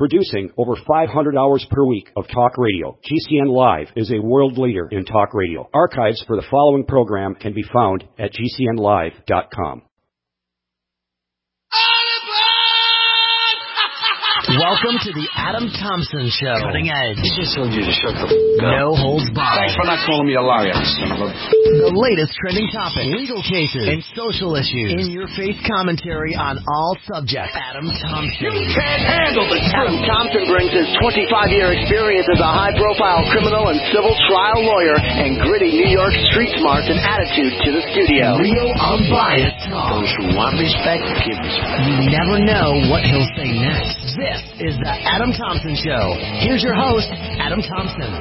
Producing over 500 hours per week of talk radio, GCN Live is a world leader in talk radio. Archives for the following program can be found at gcnlive.com. Welcome to the Adam Thompson Show. Cutting edge. He just told you to shut the up. No holds barred. Thanks for not calling me a liar, son of a... The latest trending topics, legal cases, and social issues. In-your-face commentary on all subjects. Adam Thompson. You can't handle the truth. Adam Thompson brings his 25-year experience as a high-profile criminal and civil trial lawyer and gritty New York street smarts and attitude to the studio. Real, unbiased talk. Those who want respect, give respect. You never know what he'll say next. This is the Adam Thompson Show. Here's your host, Adam Thompson.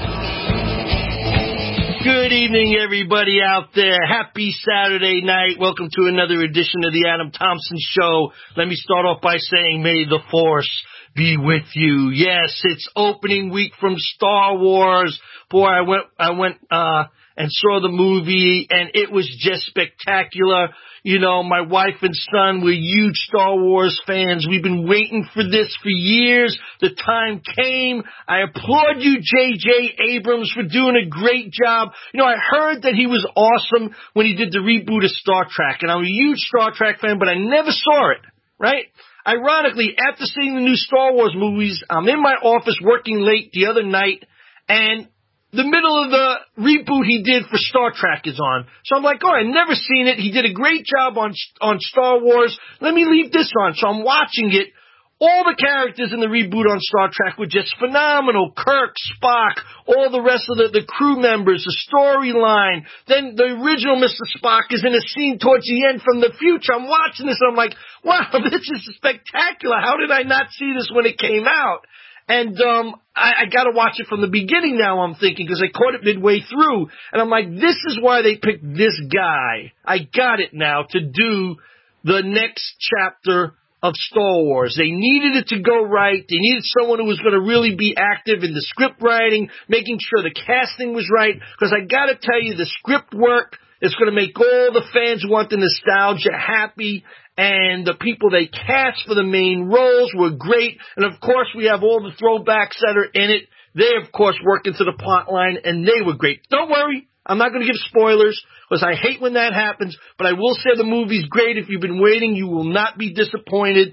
Good evening, everybody out there. Happy Saturday night. Welcome to another edition of the Adam Thompson Show. Let me start off by saying, may the Force be with you. Yes, it's opening week from Star Wars. Boy, I went and saw the movie, and it was just spectacular. You know, my wife and son were huge Star Wars fans. We've been waiting for this for years. The time came. I applaud you, J.J. Abrams, for doing a great job. You know, I heard that he was awesome when he did the reboot of Star Trek, and I'm a huge Star Trek fan, but I never saw it, right? Ironically, after seeing the new Star Wars movies, I'm in my office working late the other night, and the middle of the reboot he did for Star Trek is on. So I'm like, oh, I've never seen it. He did a great job on Star Wars. Let me leave this on. So I'm watching it. All the characters in the reboot on Star Trek were just phenomenal. Kirk, Spock, all the rest of the crew members, the storyline. Then the original Mr. Spock is in a scene towards the end from the future. I'm watching this and I'm like, wow, this is spectacular. How did I not see this when it came out? And I got to watch it from the beginning now, I'm thinking, because I caught it midway through. And I'm like, this is why they picked this guy. I got it now to do the next chapter of Star Wars. They needed it to go right. They needed someone who was going to really be active in the script writing, making sure the casting was right. Because I got to tell you, the script work is going to make all the fans who want the nostalgia happy. And the people they cast for the main roles were great. And, of course, we have all the throwbacks that are in it. They, of course, work into the plot line, and they were great. Don't worry. I'm not going to give spoilers because I hate when that happens. But I will say the movie's great. If you've been waiting, you will not be disappointed.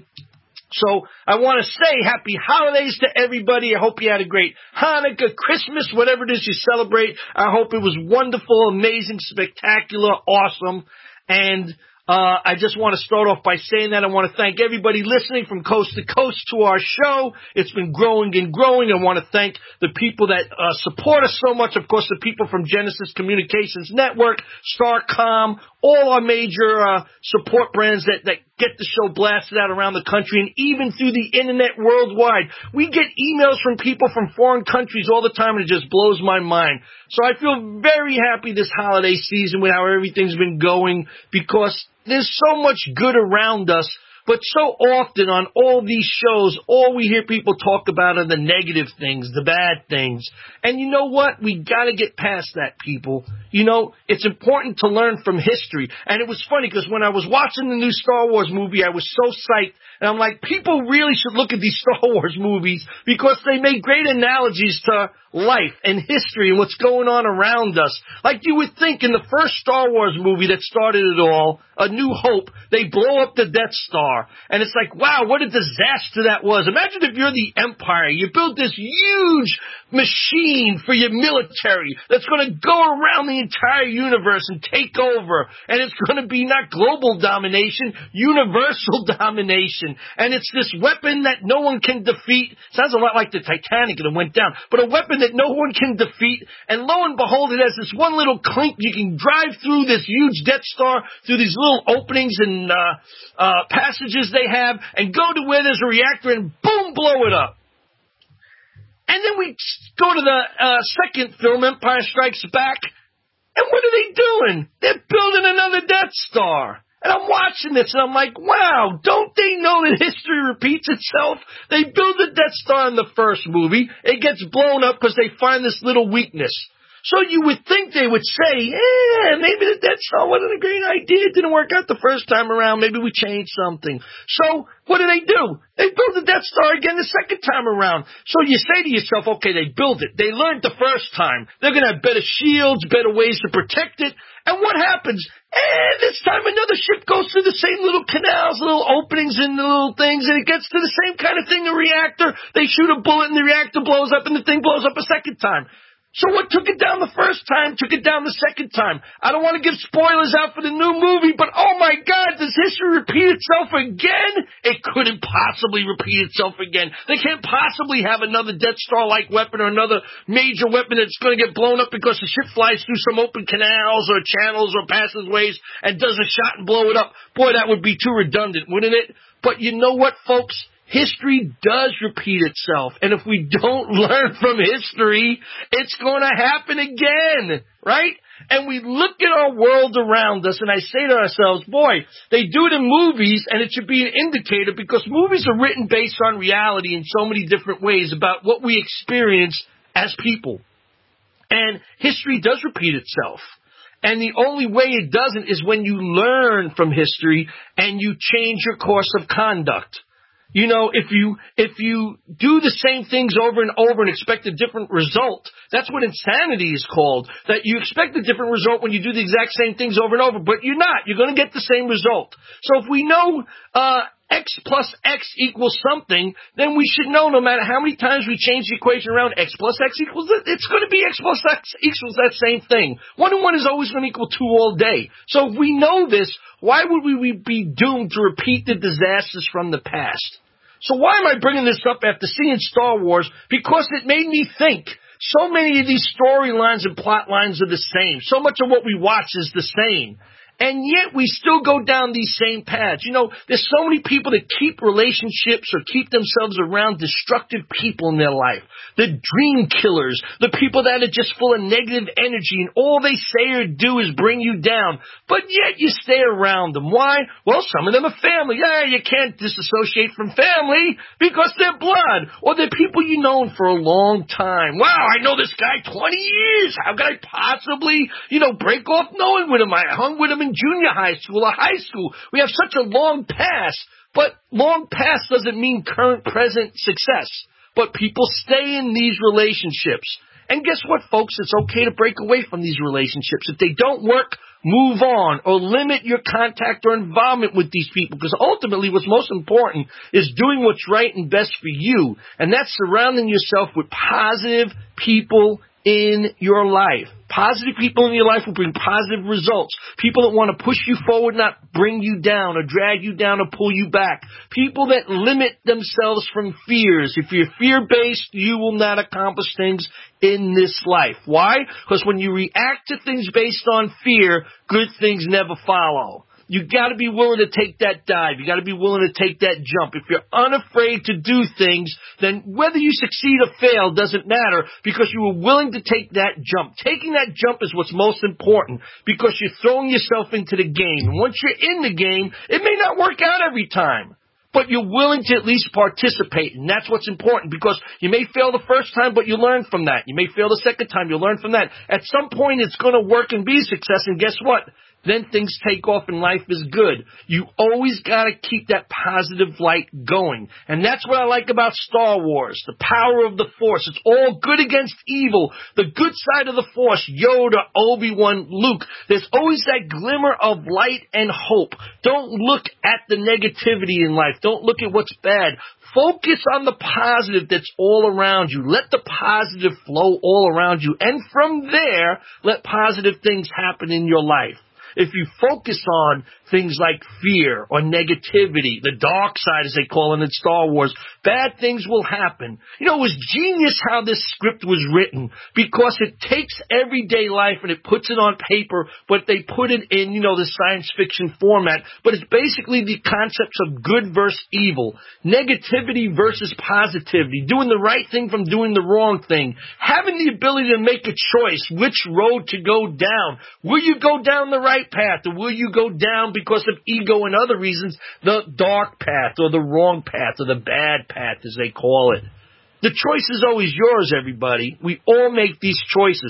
So I want to say happy holidays to everybody. I hope you had a great Hanukkah, Christmas, whatever it is you celebrate. I hope it was wonderful, amazing, spectacular, awesome. And I just want to start off by saying that I want to thank everybody listening from coast to coast to our show. It's been growing and growing. I want to thank the people that support us so much. Of course, the people from Genesis Communications Network, Starcom, all our major support brands that get the show blasted out around the country and even through the internet worldwide. We get emails from people from foreign countries all the time, and it just blows my mind. So I feel very happy this holiday season with how everything's been going, because there's so much good around us. But so often on all these shows, all we hear people talk about are the negative things, the bad things. And you know what? We got to get past that, people. You know, it's important to learn from history. And it was funny because when I was watching the new Star Wars movie, I was so psyched. And I'm like, people really should look at these Star Wars movies because they make great analogies to life and history and what's going on around us. Like you would think in the first Star Wars movie that started it all, A New Hope, they blow up the Death Star. And it's like, wow, what a disaster that was. Imagine if you're the Empire. You built this huge machine for your military that's going to go around the entire universe and take over. And it's going to be not global domination, universal domination. And it's this weapon that no one can defeat. Sounds a lot like the Titanic and it went down. But a weapon that no one can defeat. And lo and behold, it has this one little clink. You can drive through this huge Death Star through these little openings and passages they have and go to where there's a reactor and boom, blow it up. And then we go to the second film, Empire Strikes Back, and what are they doing? They're building another Death Star. And I'm watching this, and I'm like, wow, don't they know that history repeats itself? They build the Death Star in the first movie. It gets blown up because they find this little weakness. So you would think they would say, maybe the Death Star wasn't a great idea. It didn't work out the first time around. Maybe we changed something. So what do? They build the Death Star again the second time around. So you say to yourself, okay, they built it. They learned the first time. They're going to have better shields, better ways to protect it. And what happens? This time another ship goes through the same little canals, little openings in the little things, and it gets to the same kind of thing, the reactor. They shoot a bullet and the reactor blows up and the thing blows up a second time. So what took it down the first time took it down the second time. I don't want to give spoilers out for the new movie, but oh my God, does history repeat itself again? It couldn't possibly repeat itself again. They can't possibly have another Death Star-like weapon or another major weapon that's going to get blown up because the ship flies through some open canals or channels or passageways and does a shot and blow it up. Boy, that would be too redundant, wouldn't it? But you know what, folks? History does repeat itself, and if we don't learn from history, it's going to happen again, right? And we look at our world around us, and I say to ourselves, boy, they do it in movies, and it should be an indicator, because movies are written based on reality in so many different ways about what we experience as people. And history does repeat itself. And the only way it doesn't is when you learn from history and you change your course of conduct. You know, if you do the same things over and over and expect a different result, that's what insanity is called. That you expect a different result when you do the exact same things over and over, but you're not. You're going to get the same result. So if we know x plus x equals something, then we should know no matter how many times we change the equation around, x plus x equals, it's going to be x plus x equals that same thing. 1 and 1 is always going to equal 2 all day. So if we know this, why would we be doomed to repeat the disasters from the past? So why am I bringing this up after seeing Star Wars? Because it made me think. So many of these storylines and plot lines are the same. So much of what we watch is the same. And yet we still go down these same paths. You know, there's so many people that keep relationships or keep themselves around destructive people in their life. The dream killers, the people that are just full of negative energy and all they say or do is bring you down. But yet you stay around them. Why? Well, some of them are family. You can't disassociate from family because they're blood. Or they're people you've known for a long time. Wow, I know this guy 20 years. How could I possibly, break off knowing with him? I hung with him in junior high school or high school. We have such a long past, but long past doesn't mean current, present success. But people stay in these relationships. And guess what, folks? It's okay to break away from these relationships. If they don't work, move on or limit your contact or involvement with these people, because ultimately what's most important is doing what's right and best for you. And that's surrounding yourself with positive people in your life. Positive people in your life will bring positive results. People that want to push you forward, not bring you down or drag you down or pull you back. People that limit themselves from fears. If you're fear-based, you will not accomplish things in this life. Why? Because when you react to things based on fear, good things never follow. You got to be willing to take that dive. You got to be willing to take that jump. If you're unafraid to do things, then whether you succeed or fail doesn't matter because you were willing to take that jump. Taking that jump is what's most important because you're throwing yourself into the game. And once you're in the game, it may not work out every time, but you're willing to at least participate. And that's what's important because you may fail the first time, but you learn from that. You may fail the second time, you'll learn from that. At some point, it's going to work and be a success. And guess what? Then things take off and life is good. You always got to keep that positive light going. And that's what I like about Star Wars, the power of the Force. It's all good against evil. The good side of the Force, Yoda, Obi-Wan, Luke. There's always that glimmer of light and hope. Don't look at the negativity in life. Don't look at what's bad. Focus on the positive that's all around you. Let the positive flow all around you. And from there, let positive things happen in your life. If you focus on things like fear or negativity, the dark side, as they call it in Star Wars, bad things will happen. It was genius how this script was written because it takes everyday life and it puts it on paper, but they put it in, the science fiction format. But it's basically the concepts of good versus evil, negativity versus positivity, doing the right thing from doing the wrong thing, having the ability to make a choice which road to go down. Will you go down the right path or will you go down because of ego and other reasons, the dark path or the wrong path or the bad path as they call it? The choice is always yours, everybody. We all make these choices.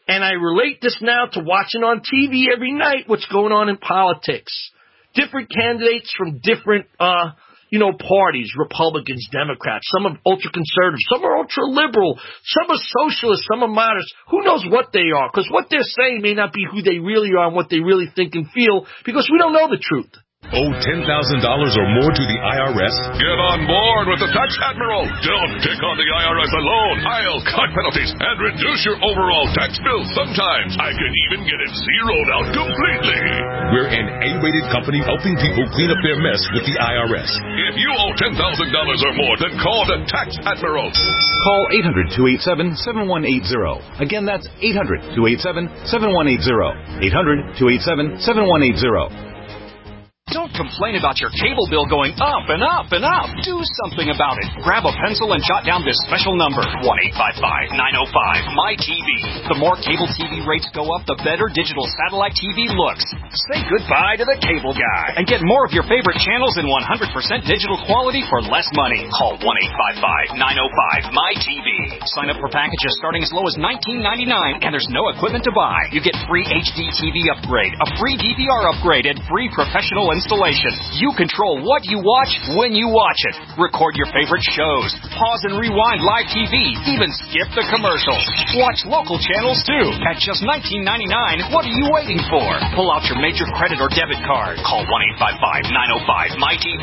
And I relate this now to watching on TV every night what's going on in politics. Different candidates from different, parties, Republicans, Democrats. Some are ultra-conservative, some are ultra-liberal, some are socialists, some are moderates. Who knows what they are? Because what they're saying may not be who they really are and what they really think and feel, because we don't know the truth. Owe $10,000 or more to the IRS? Get on board with the Tax Admiral. Don't take on the IRS alone. I'll cut penalties and reduce your overall tax bill. Sometimes I can even get it zeroed out completely. We're an A-rated company helping people clean up their mess with the IRS. If you owe $10,000 or more, then call the Tax Admiral. Call 800-287-7180. Again, that's 800-287-7180. 800-287-7180. Don't complain about your cable bill going up and up and up. Do something about it. Grab a pencil and jot down this special number, 1-855-905-MY-TV. The more cable TV rates go up, the better digital satellite TV looks. Say goodbye to the cable guy and get more of your favorite channels in 100% digital quality for less money. Call 1-855-905-MY-TV. Sign up for packages starting as low as $19.99, and there's no equipment to buy. You get free HD TV upgrade, a free DVR upgrade, and free professional installation. You control what you watch when you watch it. Record your favorite shows. Pause and rewind live TV. Even skip the commercials. Watch local channels too. At just $19.99, what are you waiting for? Pull out your major credit or debit card. Call 1-855-905-MY-TV.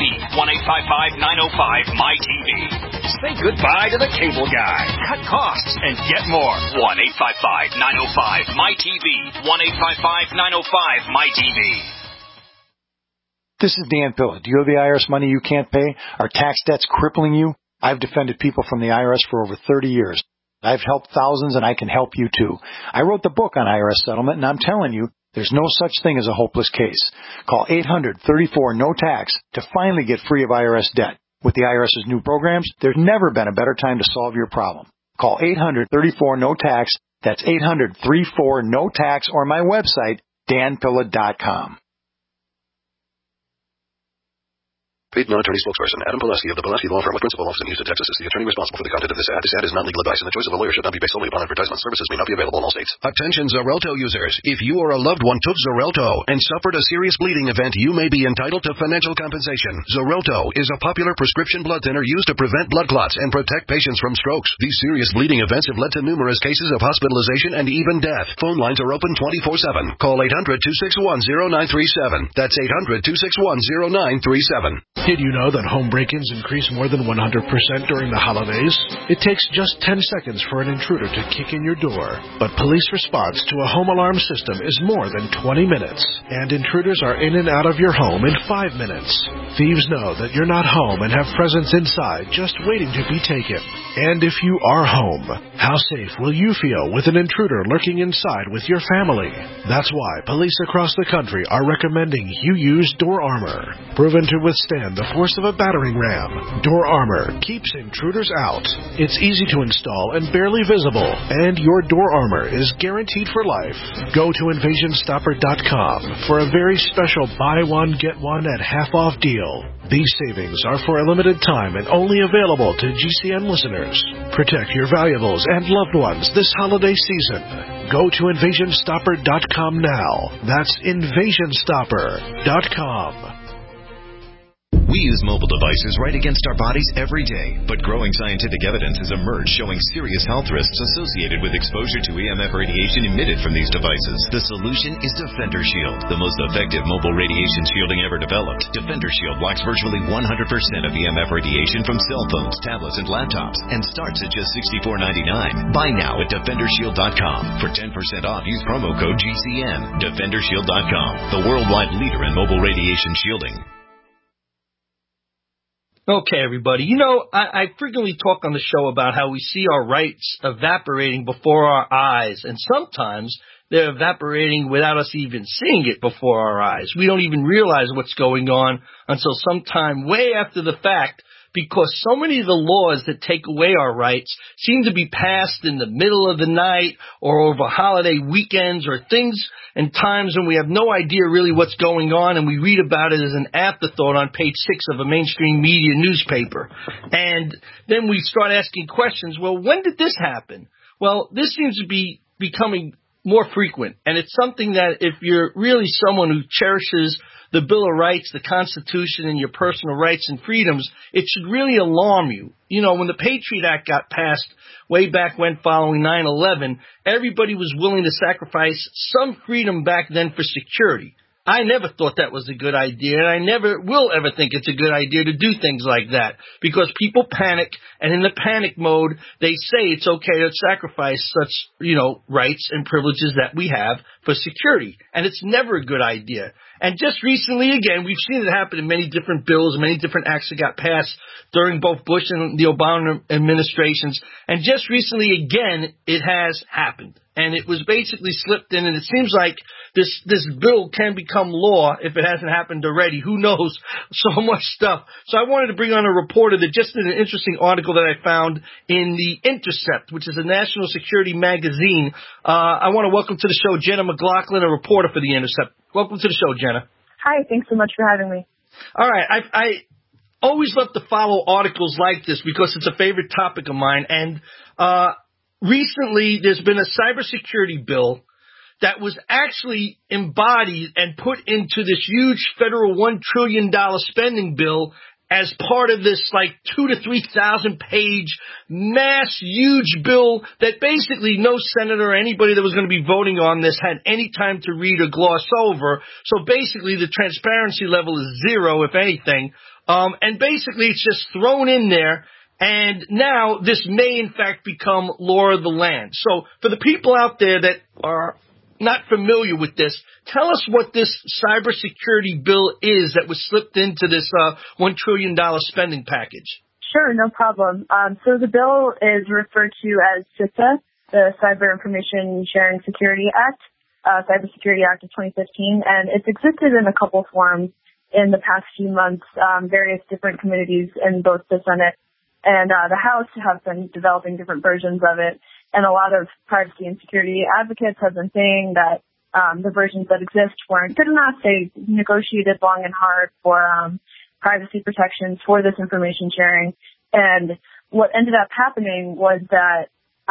1-855-905-MY-TV. Say goodbye to the cable guy. Cut costs and get more. 1-855-905-MY-TV. 1-855-905-MY-TV. This is Dan Pilla. Do you owe the IRS money you can't pay? Are tax debts crippling you? I've defended people from the IRS for over 30 years. I've helped thousands, and I can help you too. I wrote the book on IRS settlement, and I'm telling you, there's no such thing as a hopeless case. Call 800-34-NO-TAX to finally get free of IRS debt. With the IRS's new programs, there's never been a better time to solve your problem. Call 800-34-NO-TAX. That's 800-34-NO-TAX, or my website, danpilla.com. Paid non-attorney spokesperson Adam Pulaski of the Pulaski Law Firm with principal office in Houston, Texas is the attorney responsible for the content of this ad. This ad is not legal advice, and the choice of a lawyer should not be based solely upon advertisement. Services may not be available in all states. Attention Xarelto users. If you or a loved one took Xarelto and suffered a serious bleeding event, you may be entitled to financial compensation. Xarelto is a popular prescription blood thinner used to prevent blood clots and protect patients from strokes. These serious bleeding events have led to numerous cases of hospitalization and even death. Phone lines are open 24/7. Call 800-261-0937. That's 800-261-0937. Did you know that home break-ins increase more than 100% during the holidays? It takes just 10 seconds for an intruder to kick in your door. But police response to a home alarm system is more than 20 minutes. And intruders are in and out of your home in 5 minutes. Thieves know that you're not home and have presents inside just waiting to be taken. And if you are home, how safe will you feel with an intruder lurking inside with your family? That's why police across the country are recommending you use Door Armor. Proven to withstand the force of a battering ram, Door Armor keeps intruders out. It's easy to install and barely visible, and your Door Armor is guaranteed for life. Go to InvasionStopper.com for a very special buy one, get one at half-off deal. These savings are for a limited time and only available to GCN listeners. Protect your valuables and loved ones this holiday season. Go to InvasionStopper.com now. That's InvasionStopper.com. We use mobile devices right against our bodies every day, but growing scientific evidence has emerged showing serious health risks associated with exposure to EMF radiation emitted from these devices. The solution is Defender Shield, the most effective mobile radiation shielding ever developed. Defender Shield blocks virtually 100% of EMF radiation from cell phones, tablets, and laptops, and starts at just $64.99. Buy now at DefenderShield.com. For 10% off, use promo code GCN. DefenderShield.com, the worldwide leader in mobile radiation shielding. Okay, everybody. You know, I frequently talk on the show about how we see our rights evaporating before our eyes, and sometimes they're evaporating without us even seeing it before our eyes. We don't even realize what's going on until sometime way after the fact, because so many of the laws that take away our rights seem to be passed in the middle of the night or over holiday weekends or things and times when we have no idea really what's going on, and we read about it as an afterthought on page 6 of a mainstream media newspaper. And then we start asking questions, well, when did this happen? Well, this seems to be becoming more frequent. And it's something that if you're really someone who cherishes the Bill of Rights, the Constitution, and your personal rights and freedoms, it should really alarm you. You know, when the Patriot Act got passed way back when following 9/11, everybody was willing to sacrifice some freedom back then for security. I never thought that was a good idea, and I never will ever think it's a good idea to do things like that, because people panic, and in the panic mode, they say it's okay to sacrifice such, rights and privileges that we have for security, and it's never a good idea. And just recently, again, we've seen it happen in many different bills, many different acts that got passed during both Bush and the Obama administrations, and just recently, again, it has happened. And it was basically slipped in, and it seems like this bill can become law if it hasn't happened already. Who knows? So much stuff. So I wanted to bring on a reporter that just did an interesting article that I found in The Intercept, which is a national security magazine. I want to welcome to the show Jenna McLaughlin, a reporter for The Intercept. Welcome to the show, Jenna. Hi, thanks so much for having me. All right. I always love to follow articles like this because it's a favorite topic of mine. And recently, there's been a cybersecurity bill that was actually embodied and put into this huge federal $1 trillion spending bill as part of this 2,000 to 3,000 page mass huge bill that basically no senator or anybody that was going to be voting on this had any time to read or gloss over. So basically the transparency level is zero, if anything. And basically it's just thrown in there. And now this may, in fact, become law of the land. So for the people out there that are not familiar with this, tell us what this cybersecurity bill is that was slipped into this $1 trillion spending package. Sure, no problem. So the bill is referred to as CISA, the Cyber Information Sharing Security Act, Cybersecurity Act of 2015, and it's existed in a couple forms in the past few months. Various different committees in both the Senate and the House have been developing different versions of it, and a lot of privacy and security advocates have been saying that the versions that exist weren't good enough. They negotiated long and hard for privacy protections for this information sharing, and what ended up happening was that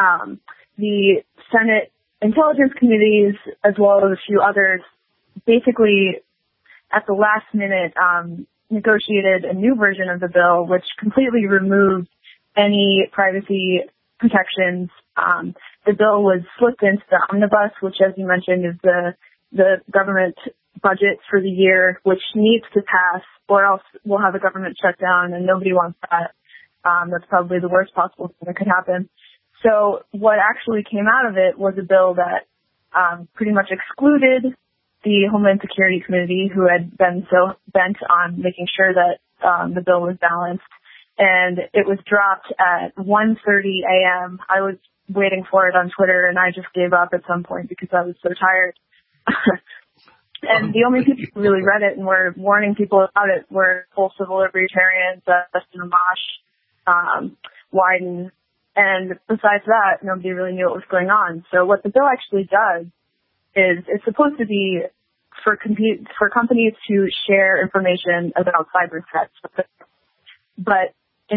the Senate Intelligence Committees, as well as a few others, basically at the last minute negotiated a new version of the bill, which completely removed any privacy protections. The bill was slipped into the omnibus, which, as you mentioned, is the government budget for the year, which needs to pass, or else we'll have a government shutdown, and nobody wants that. That's probably the worst possible thing that could happen. So what actually came out of it was a bill that pretty much excluded the Homeland Security Committee, who had been so bent on making sure that the bill was balanced. And it was dropped at 1:30 a.m. I was waiting for it on Twitter, and I just gave up at some point because I was so tired. And the only people who really read it and were warning people about it were full civil libertarians, Dustin Amash, Wyden. And besides that, nobody really knew what was going on. So what the bill actually does is it's supposed to be for companies to share information about cyber threats. But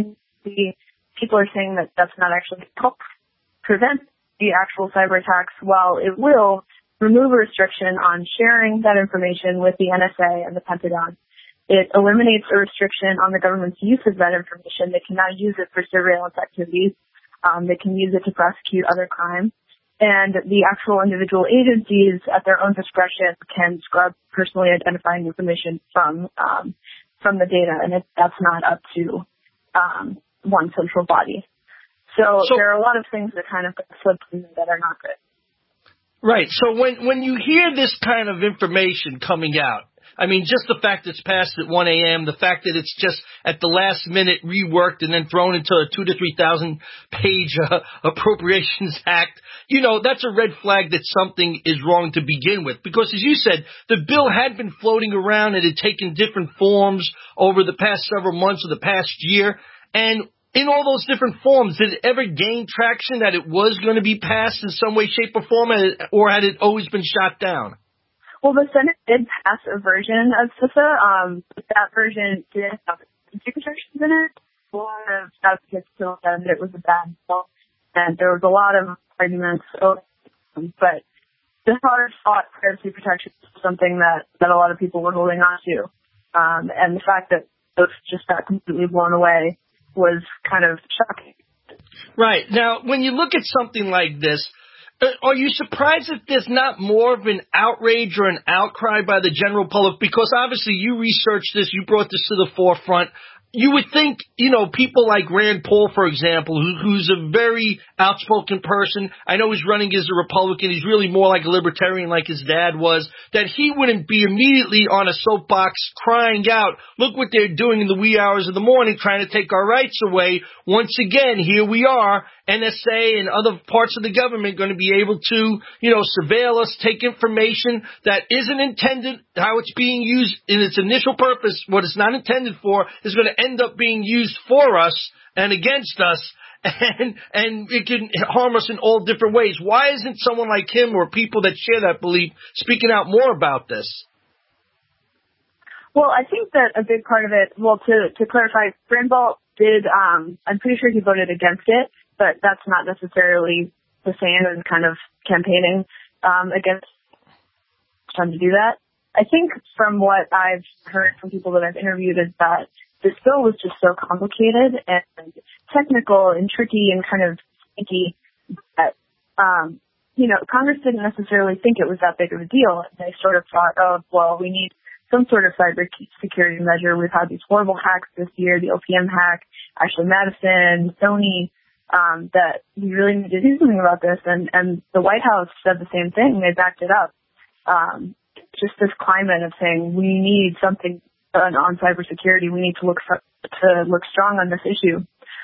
people are saying that that's not actually help prevent the actual cyber attacks, while it will remove a restriction on sharing that information with the NSA and the Pentagon. It eliminates a restriction on the government's use of that information. They cannot use it for surveillance activities. They can use it to prosecute other crimes. And the actual individual agencies, at their own discretion, can scrub personally identifying information from the data, and that's not up to one central body. So there are a lot of things that kind of slip in that are not good. Right. So when you hear this kind of information coming out, I mean, just the fact it's passed at 1 a.m., the fact that it's just at the last minute reworked and then thrown into a 2,000 to 3,000 page Appropriations Act, that's a red flag that something is wrong to begin with. Because as you said, the bill had been floating around and had taken different forms over the past several months or the past year. And in all those different forms, did it ever gain traction that it was going to be passed in some way, shape, or form, or had it always been shot down? Well, the Senate did pass a version of CISA, but that version didn't have safety protections in it. A lot of advocates still said that it was a bad bill, and there was a lot of arguments. But the hard-fought privacy protection is something that a lot of people were holding on to. And the fact that those just got completely blown away was kind of shocking. Right. Now, when you look at something like this, are you surprised that there's not more of an outrage or an outcry by the general public? Because obviously you researched this, you brought this to the forefront. You would think, people like Rand Paul, for example, who's a very outspoken person. I know he's running as a Republican. He's really more like a libertarian like his dad was, that he wouldn't be immediately on a soapbox crying out, look what they're doing in the wee hours of the morning, trying to take our rights away. Once again, here we are, NSA and other parts of the government going to be able to, surveil us, take information that isn't intended, how it's being used in its initial purpose, what it's not intended for, is going to end up being used for us and against us, and it can harm us in all different ways. Why isn't someone like him or people that share that belief speaking out more about this? Well, I think that a big part of it, to clarify, Rand Paul did, I'm pretty sure he voted against it, but that's not necessarily the same as kind of campaigning against trying to do that. I think from what I've heard from people that I've interviewed is that this bill was just so complicated and technical and tricky and kind of sneaky that, Congress didn't necessarily think it was that big of a deal. They sort of thought, we need some sort of cyber security measure. We've had these horrible hacks this year, the OPM hack, Ashley Madison, Sony, that we really need to do something about this. And the White House said the same thing. They backed it up. Just this climate of saying we need something on cybersecurity. We need to look strong on this issue.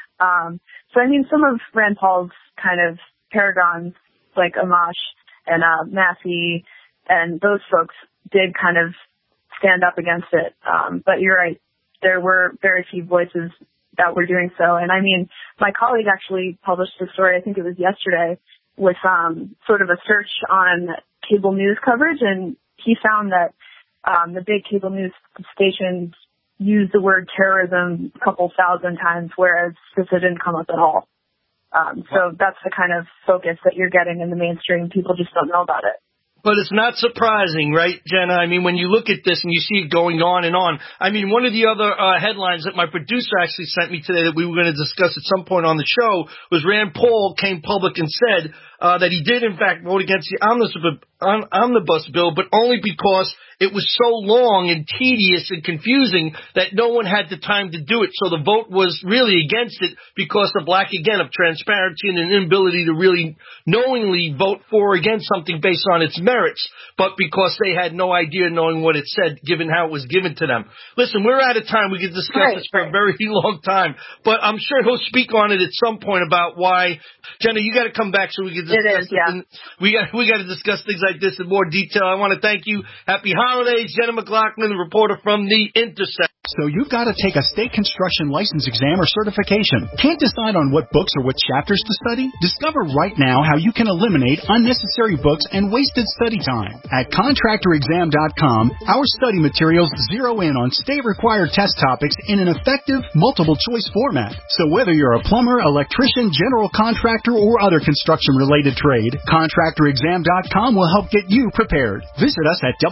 Some of Rand Paul's kind of paragons like Amash and Massey and those folks did kind of stand up against it. But you're right. There were very few voices that were doing so. And my colleague actually published a story, I think it was yesterday, with sort of a search on cable news coverage, and he found that the big cable news stations use the word terrorism a couple thousand times, whereas this didn't come up at all. So that's the kind of focus that you're getting in the mainstream. People just don't know about it. But it's not surprising, right, Jenna? When you look at this and you see it going on and on. One of the other headlines that my producer actually sent me today that we were going to discuss at some point on the show was Rand Paul came public and said that he did, in fact, vote against the omnibus bill, but only because it was so long and tedious and confusing that no one had the time to do it. So the vote was really against it because of lack, again, of transparency and an inability to really knowingly vote for or against something based on its merits, but because they had no idea knowing what it said, given how it was given to them. Listen, we're out of time. We could discuss this for a very long time, but I'm sure he'll speak on it at some point about why. Jenna, you got to come back so we can discuss it. Yeah. We got to discuss things like this in more detail. I want to thank you. Happy holidays, Jenna McLaughlin, reporter from The Intercept. So you've got to take a state construction license exam or certification. Can't decide on what books or what chapters to study? Discover right now how you can eliminate unnecessary books and wasted study time. At ContractorExam.com, our study materials zero in on state-required test topics in an effective, multiple-choice format. So whether you're a plumber, electrician, general contractor, or other construction-related trade, ContractorExam.com will help get you prepared. Visit us at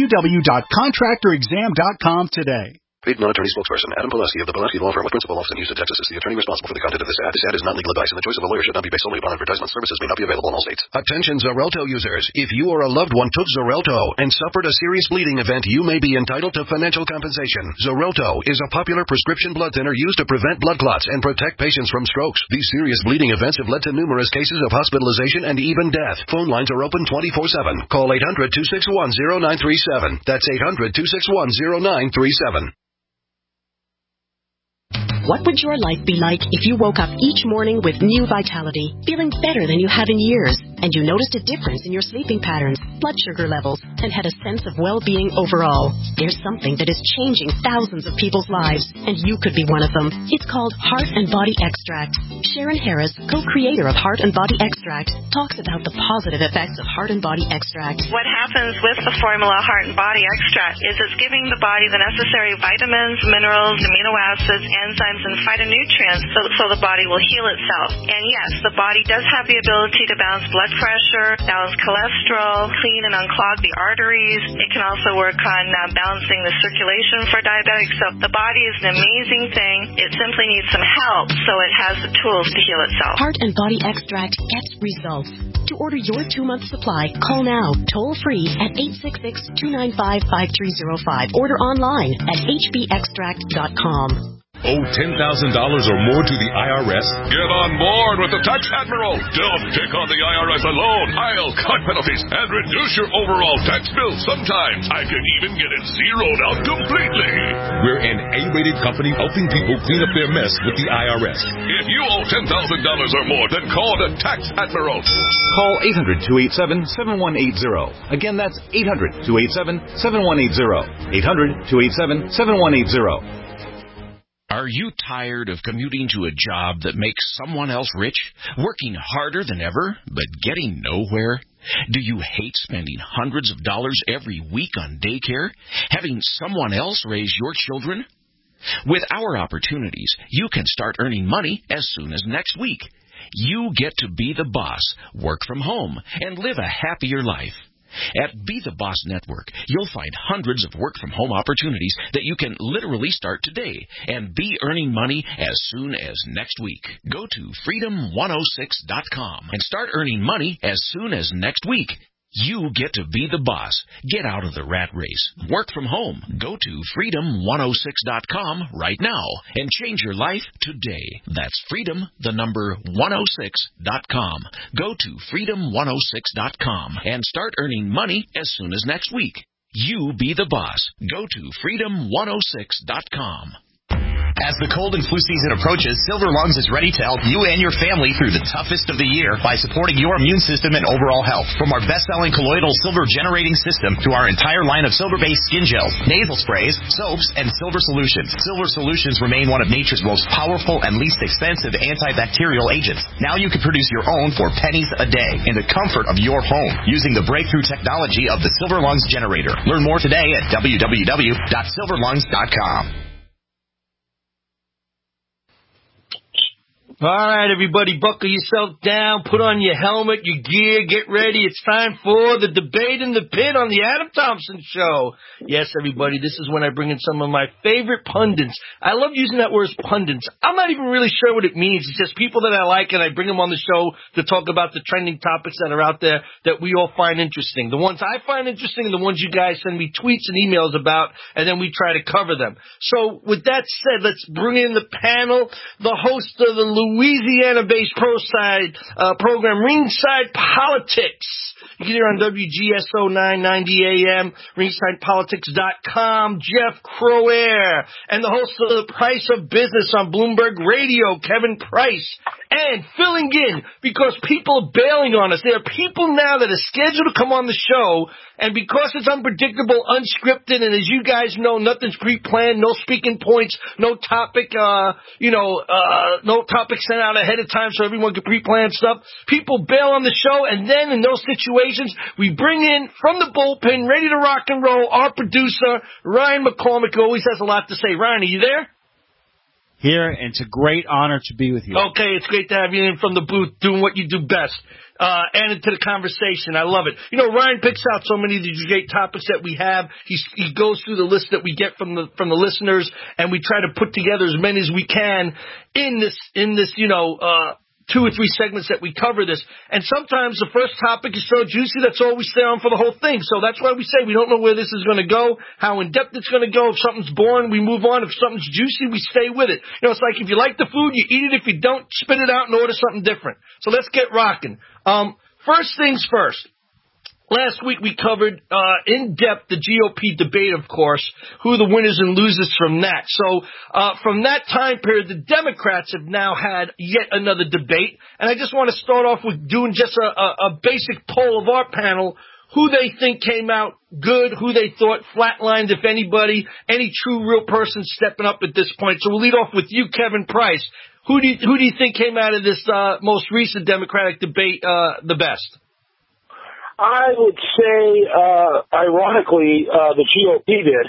www.ContractorExam.com today. Paid non-attorney spokesperson Adam Pulaski of the Pulaski Law Firm with principal office in Houston, Texas is the attorney responsible for the content of this ad. This ad is not legal advice, and the choice of a lawyer should not be based solely upon advertisement. Services may not be available in all states. Attention Xarelto users. If you or a loved one took Xarelto and suffered a serious bleeding event, you may be entitled to financial compensation. Xarelto is a popular prescription blood thinner used to prevent blood clots and protect patients from strokes. These serious bleeding events have led to numerous cases of hospitalization and even death. Phone lines are open 24/7. Call 800-261-0937. That's 800-261-0937. What would your life be like if you woke up each morning with new vitality, feeling better than you have in years, and you noticed a difference in your sleeping patterns, blood sugar levels, and had a sense of well-being overall? There's something that is changing thousands of people's lives, and you could be one of them. It's called Heart and Body Extract. Sharon Harris, co-creator of Heart and Body Extract, talks about the positive effects of Heart and Body Extract. What happens with the formula Heart and Body Extract is it's giving the body the necessary vitamins, minerals, amino acids, enzymes, and phytonutrients so the body will heal itself. And yes, the body does have the ability to balance blood blood pressure, balance cholesterol, clean and unclog the arteries. It can also work on balancing the circulation for diabetics. So the body is an amazing thing. It simply needs some help so it has the tools to heal itself. Heart and Body Extract gets results. To order your 2-month supply, call now, toll free at 866-295-5305. Order online at hbextract.com. Owe $10,000 or more to the IRS? Get on board with the Tax Admiral. Don't take on the IRS alone. I'll cut penalties and reduce your overall tax bill. Sometimes I can even get it zeroed out completely. We're an A-rated company helping people clean up their mess with the IRS. If you owe $10,000 or more, then call the Tax Admiral. Call 800-287-7180. Again, that's 800-287-7180. 800-287-7180. Are you tired of commuting to a job that makes someone else rich, working harder than ever, but getting nowhere? Do you hate spending hundreds of dollars every week on daycare, having someone else raise your children? With our opportunities, you can start earning money as soon as next week. You get to be the boss, work from home, and live a happier life. At Be the Boss Network, you'll find hundreds of work-from-home opportunities that you can literally start today and be earning money as soon as next week. Go to freedom106.com and start earning money as soon as next week. You get to be the boss. Get out of the rat race. Work from home. Go to freedom106.com right now and change your life today. That's freedom106.com. Go to freedom106.com and start earning money as soon as next week. You be the boss. Go to freedom106.com. As the cold and flu season approaches, Silver Lungs is ready to help you and your family through the toughest of the year by supporting your immune system and overall health. From our best-selling colloidal silver generating system to our entire line of silver-based skin gels, nasal sprays, soaps, and silver solutions. Silver solutions remain one of nature's most powerful and least expensive antibacterial agents. Now you can produce your own for pennies a day in the comfort of your home using the breakthrough technology of the Silver Lungs generator. Learn more today at www.silverlungs.com. All right, everybody, buckle yourself down, put on your helmet, your gear, get ready. It's time for the debate in the pit on the Adam Thompson Show. Yes, everybody, this is when I bring in some of my favorite pundits. I love using that word pundits. I'm not even really sure what it means. It's just people that I like, and I bring them on the show to talk about the trending topics that are out there that we all find interesting. The ones I find interesting and the ones you guys send me tweets and emails about, and then we try to cover them. So with that said, let's bring in the panel, the host of the Louisiana-based program, Ringside Politics. You can hear on WGSO 990 AM, ringsidepolitics.com, Jeff Crower, and the host of The Price of Business on Bloomberg Radio, Kevin Price. And filling in, because people are bailing on us. There are people now that are scheduled to come on the show, and because it's unpredictable, unscripted, and as you guys know, nothing's pre-planned, no speaking points, no topic, no topic sent out ahead of time so everyone can pre-plan stuff. People bail on the show, and then in those situations, we bring in, from the bullpen, ready to rock and roll, our producer, Ryan McCormick, who always has a lot to say. Ryan, are you there? Here, and it's a great honor to be with you. Okay, it's great to have you in from the booth doing what you do best. And into the conversation. I love it. You know, Ryan picks out so many of these great topics that we have. He goes through the list that we get from the listeners, and we try to put together as many as we can in this 2 or 3 segments that we cover this. And sometimes the first topic is so juicy, that's all we stay on for the whole thing. So that's why we say we don't know where this is going to go, how in-depth it's going to go. If something's boring, we move on. If something's juicy, we stay with it. You know, it's like if you like the food, you eat it. If you don't, spit it out and order something different. So let's get rocking. First things first. Last week we covered in depth the GOP debate, of course, who the winners and losers from that. So from that time period, the Democrats have now had yet another debate. And I just want to start off with doing just a basic poll of our panel, who they think came out good, who they thought flatlined, if anybody, any true real person stepping up at this point. So we'll lead off with you, Kevin Price. Who do you think came out of this most recent Democratic debate the best? I would say, ironically, the GOP did.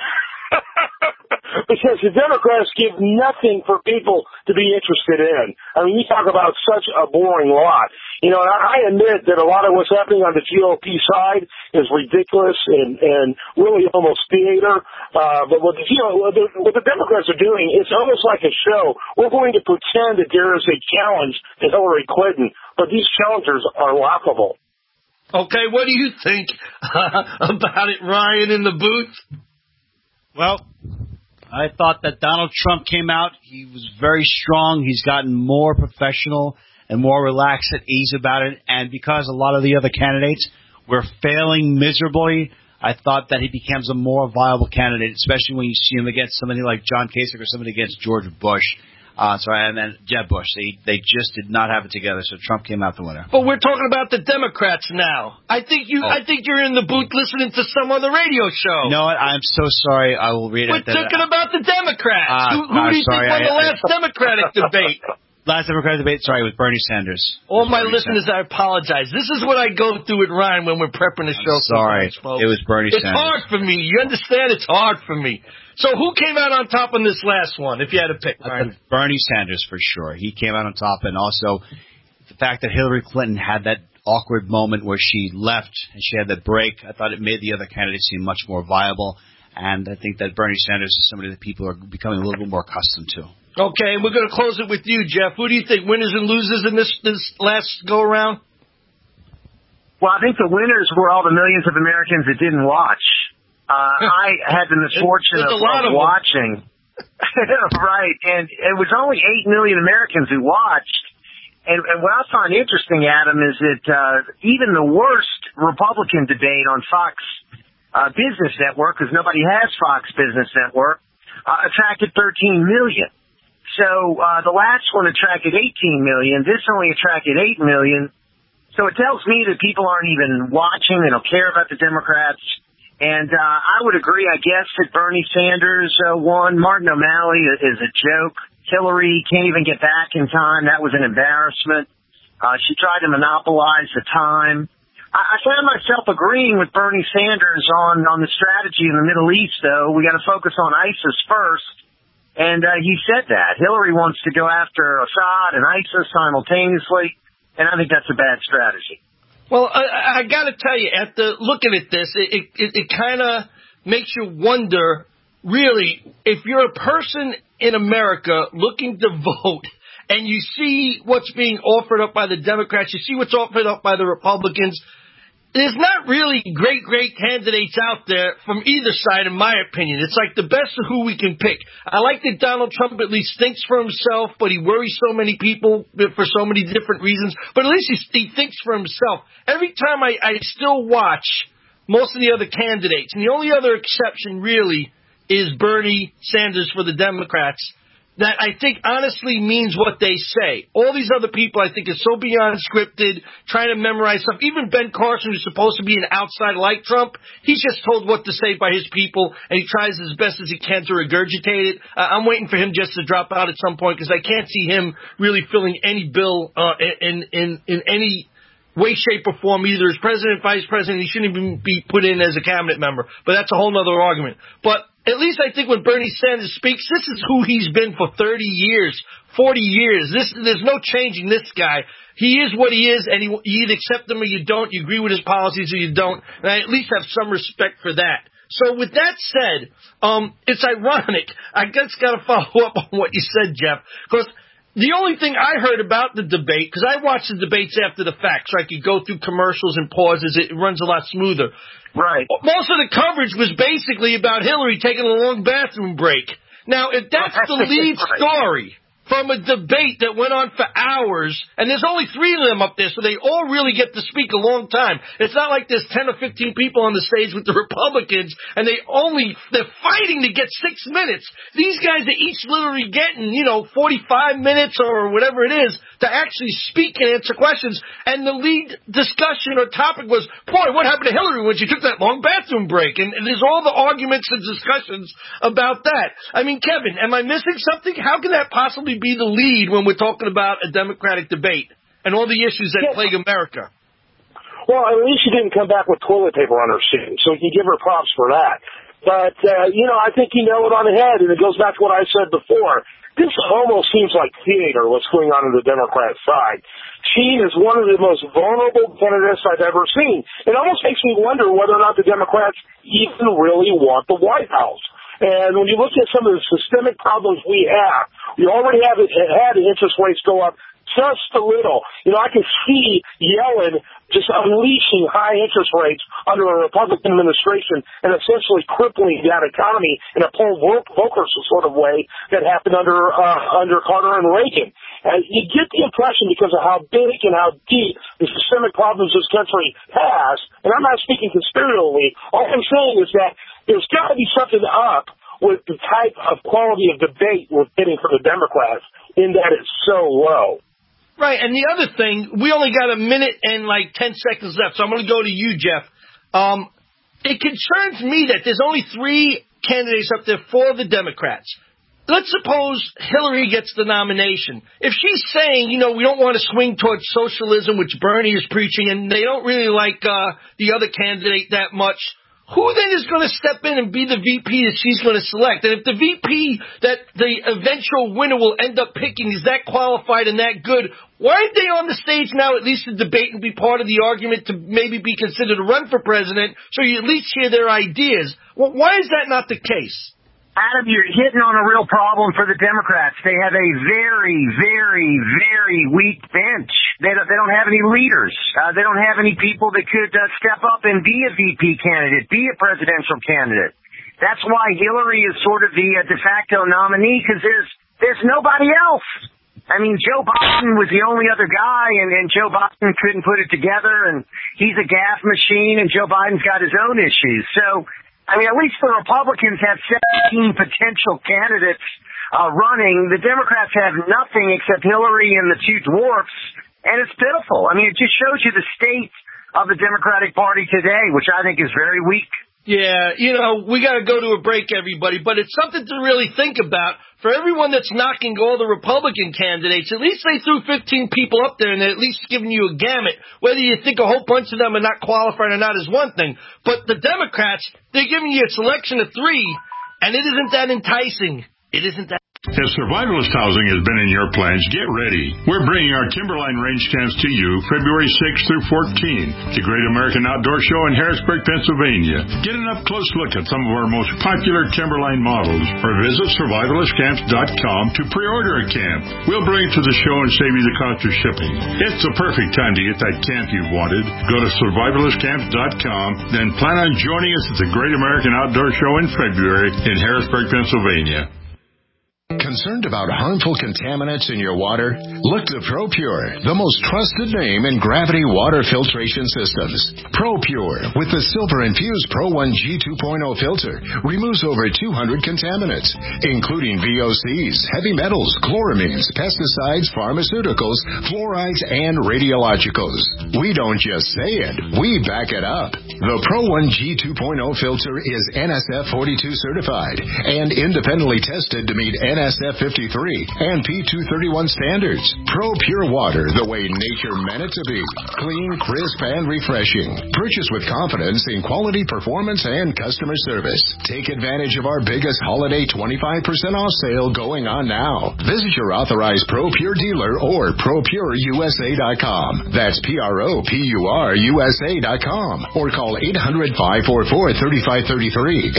Because the Democrats give nothing for people to be interested in. I mean, you talk about such a boring lot. You know, I admit that a lot of what's happening on the GOP side is ridiculous and really almost theater. But what the Democrats are doing, it's almost like a show. We're going to pretend that there is a challenge to Hillary Clinton, but these challengers are laughable. Okay, what do you think about it, Ryan, in the booth? Well, I thought that Donald Trump came out. He was very strong. He's gotten more professional and more relaxed at ease about it. And because a lot of the other candidates were failing miserably, I thought that he becomes a more viable candidate, especially when you see him against somebody like John Kasich or somebody against George Bush. And then Jeb Bush. They just did not have it together, so Trump came out the winner. But we're talking about the Democrats now. I think you're in the booth listening to some other radio show. You know what? I'm so sorry. I will read it. We're talking about the Democrats. Who do you think won the last Democratic debate? Last Democratic debate, with Bernie Sanders. All my listeners, I apologize. This is what I go through with Ryan when we're prepping the show. Sorry, it was Bernie Sanders. It's hard for me. You understand? It's hard for me. So who came out on top in this last one, if you had to pick, Ryan? Bernie Sanders, for sure. He came out on top, and also the fact that Hillary Clinton had that awkward moment where she left and she had that break, I thought it made the other candidates seem much more viable, and I think that Bernie Sanders is somebody that people are becoming a little bit more accustomed to. Okay, we're going to close it with you, Jeff. Who do you think winners and losers in this last go-around? Well, I think the winners were all the millions of Americans that didn't watch. I had the misfortune of watching. Right, and it was only 8 million Americans who watched. And what I find interesting, Adam, is that even the worst Republican debate on Fox Business Network, because nobody has Fox Business Network, attracted 13 million. So the last one attracted 18 million. This only attracted 8 million. So it tells me that people aren't even watching. They don't care about the Democrats. And I would agree, I guess, that Bernie Sanders won. Martin O'Malley is a joke. Hillary can't even get back in time. That was an embarrassment. She tried to monopolize the time. I found myself agreeing with Bernie Sanders on the strategy in the Middle East, though. We got to focus on ISIS first. And he said that. Hillary wants to go after Assad and ISIS simultaneously, and I think that's a bad strategy. Well, I got to tell you, after looking at this, it kind of makes you wonder, really, if you're a person in America looking to vote and you see what's being offered up by the Democrats, you see what's offered up by the Republicans, there's not really great candidates out there from either side, in my opinion. It's like the best of who we can pick. I like that Donald Trump at least thinks for himself, but he worries so many people for so many different reasons. But at least he thinks for himself. Every time I still watch most of the other candidates, and the only other exception really is Bernie Sanders for the Democrats, that I think honestly means what they say. All these other people I think are so beyond scripted, trying to memorize stuff. Even Ben Carson, who's supposed to be an outsider like Trump, he's just told what to say by his people, and he tries as best as he can to regurgitate it. I'm waiting for him just to drop out at some point because I can't see him really filling any bill in any way, shape, or form, either as president, vice president. He shouldn't even be put in as a cabinet member. But that's a whole other argument. But at least I think when Bernie Sanders speaks, this is who he's been for 30 years, 40 years. There's no changing this guy. He is what he is, and you either accept him or you don't. You agree with his policies or you don't. And I at least have some respect for that. So with that said, it's ironic. I just got to follow up on what you said, Jeff, because the only thing I heard about the debate, because I watched the debates after the fact, so I could go through commercials and pauses. It runs a lot smoother. Right. Most of the coverage was basically about Hillary taking a long bathroom break. Now, if that's the lead story from a debate that went on for hours, and there's only 3 of them up there, so they all really get to speak a long time. It's not like there's 10 or 15 people on the stage with the Republicans, and they're fighting to get 6 minutes. These guys are each literally getting, 45 minutes or whatever it is to actually speak and answer questions. And the lead discussion or topic was, boy, what happened to Hillary when she took that long bathroom break? And there's all the arguments and discussions about that. I mean, Kevin, am I missing something? How can that possibly be the lead when we're talking about a Democratic debate and all the issues that plague America? Well, at least she didn't come back with toilet paper on her suit, so you can give her props for that. But, I think you nailed it on the head, and it goes back to what I said before. This almost seems like theater, what's going on the Democrat side. She is one of the most vulnerable candidates I've ever seen. It almost makes me wonder whether or not the Democrats even really want the White House. And when you look at some of the systemic problems we already had interest rates go up just a little. I can see Yellen just unleashing high interest rates under a Republican administration and essentially crippling that economy in a Paul Volcker sort of way that happened under Carter and Reagan. And you get the impression because of how big and how deep the systemic problems this country has, and I'm not speaking conspiratorially, all I'm saying is that there's got to be something up with the type of quality of debate we're getting from the Democrats in that it's so low. Right, and the other thing, we only got a minute and 10 seconds left, so I'm going to go to you, Jeff. It concerns me that there's only 3 candidates up there for the Democrats. Let's suppose Hillary gets the nomination. If she's saying, we don't want to swing towards socialism, which Bernie is preaching, and they don't really like the other candidate that much, who then is going to step in and be the VP that she's going to select? And if the VP that the eventual winner will end up picking is that qualified and that good, why aren't they on the stage now at least to debate and be part of the argument to maybe be considered to run for president so you at least hear their ideas? Well, why is that not the case? Adam, you're hitting on a real problem for the Democrats. They have a very, very, very weak bench. They don't have any leaders. They don't have any people that could step up and be a VP candidate, be a presidential candidate. That's why Hillary is sort of the de facto nominee, because there's nobody else. I mean, Joe Biden was the only other guy, and Joe Biden couldn't put it together, and he's a gaffe machine, and Joe Biden's got his own issues. So, I mean, at least the Republicans have 17 potential candidates running. The Democrats have nothing except Hillary and the 2 dwarfs, and it's pitiful. I mean, it just shows you the state of the Democratic Party today, which I think is very weak. Yeah, we got to go to a break, everybody, but it's something to really think about. For everyone that's knocking all the Republican candidates, at least they threw 15 people up there and they're at least giving you a gamut. Whether you think a whole bunch of them are not qualified or not is one thing. But the Democrats, they're giving you a selection of 3, and it isn't that enticing. It isn't that. If survivalist housing has been in your plans, get ready. We're bringing our Timberline range camps to you February 6th through 14th, the Great American Outdoor Show in Harrisburg, Pennsylvania. Get an up-close look at some of our most popular Timberline models, or visit survivalistcamps.com to pre-order a camp. We'll bring it to the show and save you the cost of shipping. It's the perfect time to get that camp you've wanted. Go to survivalistcamps.com, then plan on joining us at the Great American Outdoor Show in February in Harrisburg, Pennsylvania. Concerned about harmful contaminants in your water? Look to ProPure, the most trusted name in gravity water filtration systems. ProPure, with the silver-infused Pro 1G 2.0 filter, removes over 200 contaminants, including VOCs, heavy metals, chloramines, pesticides, pharmaceuticals, fluorides, and radiologicals. We don't just say it, we back it up. The Pro 1G 2.0 filter is NSF 42 certified and independently tested to meet NSF 53 and P231 standards. ProPure water, the way nature meant it to be. Clean, crisp, and refreshing. Purchase with confidence in quality, performance, and customer service. Take advantage of our biggest holiday 25% off sale going on now. Visit your authorized ProPure dealer or ProPureUSA.com. That's ProPureUSA.com. Or call 800-544-3533.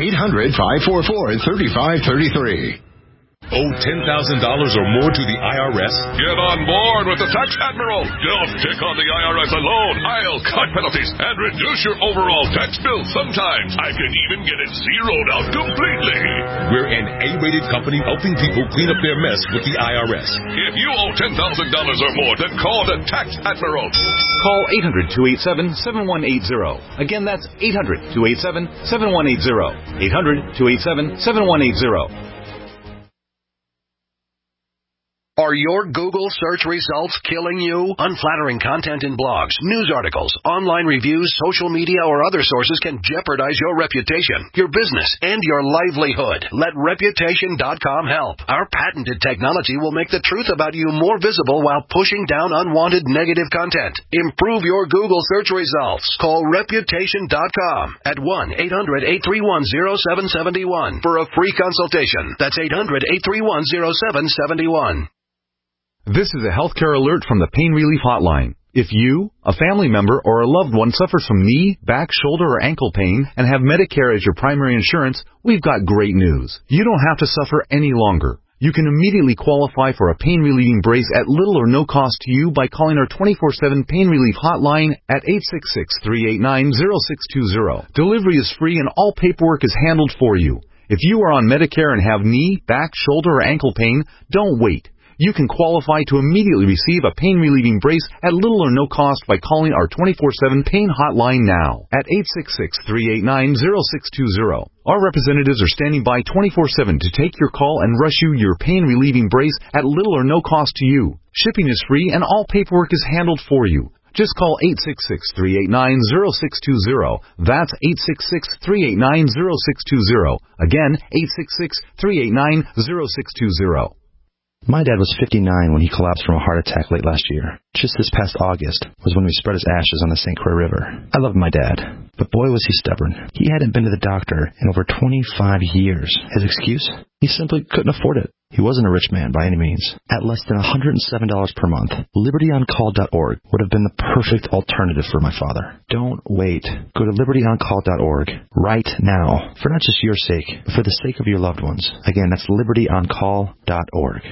800-544-3533. Owe $10,000 or more to the IRS? Get on board with the Tax Admiral. Don't take on the IRS alone. I'll cut penalties and reduce your overall tax bill. Sometimes I can even get it zeroed out completely. We're an A-rated company helping people clean up their mess with the IRS. If you owe $10,000 or more, then call the Tax Admiral. Call 800-287-7180. Again, that's 800-287-7180. 800-287-7180. Are Are your Google search results killing you? Unflattering content in blogs, news articles, online reviews, social media, or other sources can jeopardize your reputation, your business, and your livelihood. Let Reputation.com help. Our patented technology will make the truth about you more visible while pushing down unwanted negative content. Improve your Google search results. Call Reputation.com at 1-800-831-0771 for a free consultation. That's 800-831-0771. This is a healthcare alert from the Pain Relief Hotline. If you, a family member, or a loved one suffers from knee, back, shoulder, or ankle pain and have Medicare as your primary insurance, we've got great news. You don't have to suffer any longer. You can immediately qualify for a pain-relieving brace at little or no cost to you by calling our 24/7 Pain Relief Hotline at 866-389-0620. Delivery is free and all paperwork is handled for you. If you are on Medicare and have knee, back, shoulder, or ankle pain, don't wait. You can qualify to immediately receive a pain-relieving brace at little or no cost by calling our 24/7 Pain Hotline now at 866-389-0620. Our representatives are standing by 24/7 to take your call and rush you your pain-relieving brace at little or no cost to you. Shipping is free and all paperwork is handled for you. Just call 866-389-0620. That's 866-389-0620. Again, 866-389-0620. My dad was 59 when he collapsed from a heart attack late last year. Just this past August was when we spread his ashes on the St. Croix River. I loved my dad, but boy was he stubborn. He hadn't been to the doctor in over 25 years. His excuse? He simply couldn't afford it. He wasn't a rich man by any means. At less than $107 per month, LibertyOnCall.org would have been the perfect alternative for my father. Don't wait. Go to LibertyOnCall.org right now, for not just your sake, but for the sake of your loved ones. Again, that's LibertyOnCall.org.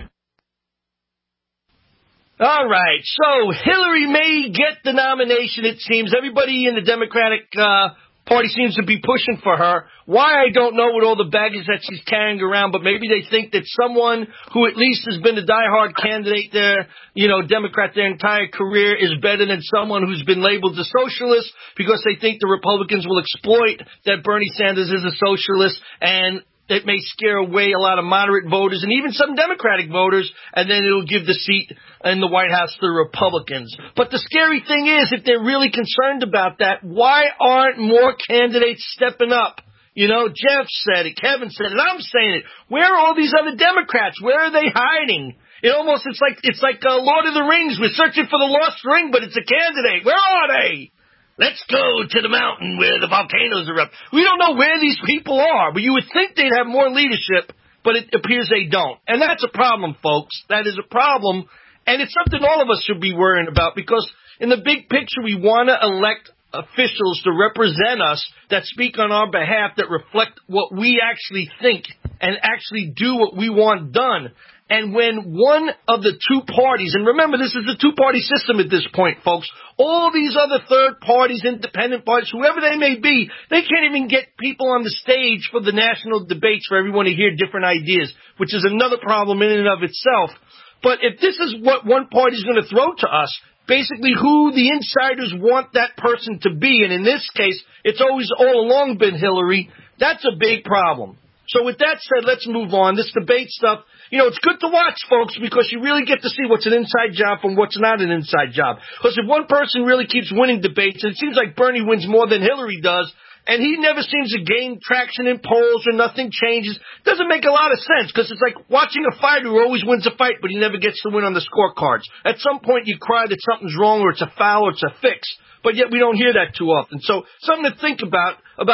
All right, so Hillary may get the nomination, it seems. Everybody in the Democratic Party seems to be pushing for her. Why, I don't know, with all the baggage that she's carrying around, but maybe they think that someone who at least has been a diehard candidate there, Democrat their entire career, is better than someone who's been labeled a socialist, because they think the Republicans will exploit that Bernie Sanders is a socialist, and it may scare away a lot of moderate voters and even some Democratic voters, and then it'll give the seat in the White House to the Republicans. But the scary thing is, if they're really concerned about that, why aren't more candidates stepping up? Jeff said it, Kevin said it, I'm saying it. Where are all these other Democrats? Where are they hiding? It's like Lord of the Rings. We're searching for the lost ring, but it's a candidate. Where are they? Let's go to the mountain where the volcanoes erupt. We don't know where these people are, but you would think they'd have more leadership, but it appears they don't. And that's a problem, folks. That is a problem, and it's something all of us should be worrying about, because in the big picture, we want to elect officials to represent us, that speak on our behalf, that reflect what we actually think and actually do what we want done. And when one of the two parties, and remember, this is a two-party system at this point, folks. All these other third parties, independent parties, whoever they may be, they can't even get people on the stage for the national debates for everyone to hear different ideas, which is another problem in and of itself. But if this is what one party is going to throw to us, basically who the insiders want that person to be, and in this case, it's always all along been Hillary, that's a big problem. So with that said, let's move on. This debate stuff, it's good to watch, folks, because you really get to see what's an inside job from what's not an inside job. Because if one person really keeps winning debates, and it seems like Bernie wins more than Hillary does, and he never seems to gain traction in polls or nothing changes, it doesn't make a lot of sense, because it's like watching a fighter who always wins a fight, but he never gets to win on the scorecards. At some point, you cry that something's wrong, or it's a foul, or it's a fix. But yet we don't hear that too often. So something to think about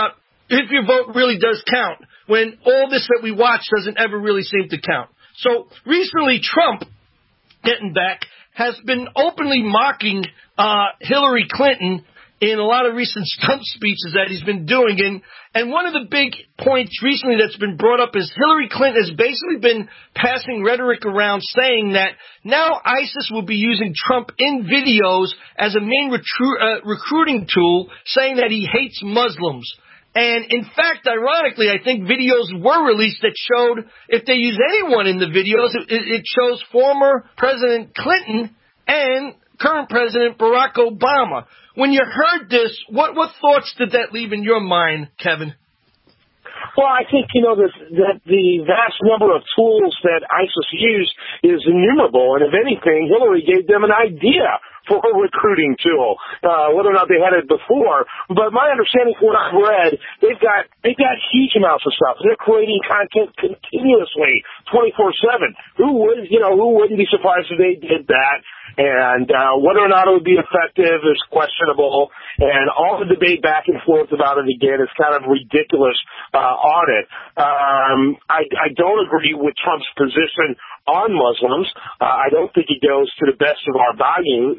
if your vote really does count, when all this that we watch doesn't ever really seem to count. So recently, Trump, getting back, has been openly mocking Hillary Clinton in a lot of recent stump speeches that he's been doing. And one of the big points recently that's been brought up is Hillary Clinton has basically been passing rhetoric around saying that now ISIS will be using Trump in videos as a main recruiting tool, saying that he hates Muslims. And in fact, ironically, I think videos were released that showed, if they use anyone in the videos, it shows former President Clinton and current President Barack Obama. When you heard this, what thoughts did that leave in your mind, Kevin? Well, I think, that the vast number of tools that ISIS used is innumerable. And if anything, Hillary gave them an idea for a recruiting tool, whether or not they had it before. But my understanding from what I've read, they've got huge amounts of stuff. They're creating content continuously, 24/7. Who wouldn't be surprised if they did that? And whether or not it would be effective is questionable. And all the debate back and forth about it again is kind of ridiculous on it. I don't agree with Trump's position on Muslims. I don't think he goes to the best of our values.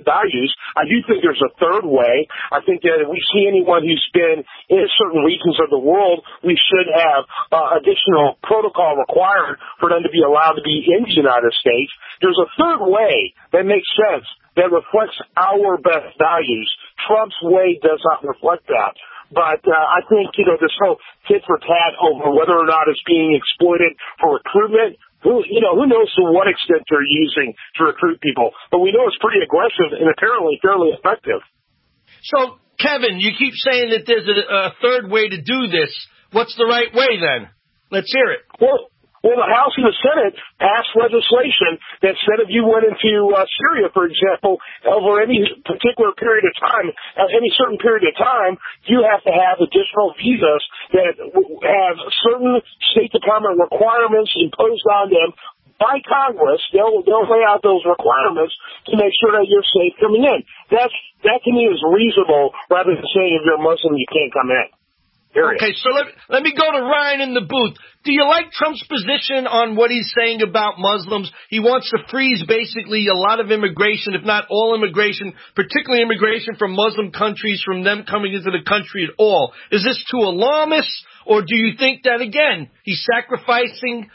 I do think there's a third way. I think that if we see anyone who's been in certain regions of the world, we should have additional protocol required for them to be allowed to be in the United States. There's a third way that makes sense, that reflects our best values. Trump's way does not reflect that. But I think, this whole tit for tat over whether or not it's being exploited for recruitment, who knows to what extent they're using to recruit people. But we know it's pretty aggressive and apparently fairly effective. So, Kevin, you keep saying that there's a third way to do this. What's the right way then? Let's hear it. Well, the House and the Senate passed legislation that said if you went into Syria, for example, over any particular period of time, any certain period of time, you have to have additional visas that have certain State Department requirements imposed on them by Congress. They'll lay out those requirements to make sure that you're safe coming in. That to me is reasonable, rather than saying if you're a Muslim you can't come in. Period. Okay, so let me go to Ryan in the booth. Do you like Trump's position on what he's saying about Muslims? He wants to freeze basically a lot of immigration, if not all immigration, particularly immigration from Muslim countries, from them coming into the country at all. Is this too alarmist, or do you think that, again, he's sacrificing